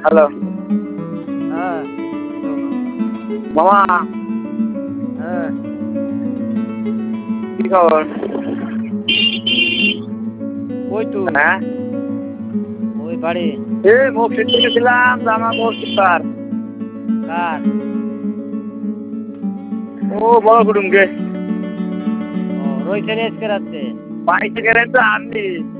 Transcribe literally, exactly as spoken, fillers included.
Hello হ্যাঁ মামা হ্যাঁ কি খবর? কই তুই? হ্যাঁ ওই বাড়ি। এ মসজিদ গেছিলাম জামা মসজিদ পার কার? ও বড় কুটুমকে ও রয়েছে রে আজকে রাত্রে। বাড়ি থেকে তো আনলি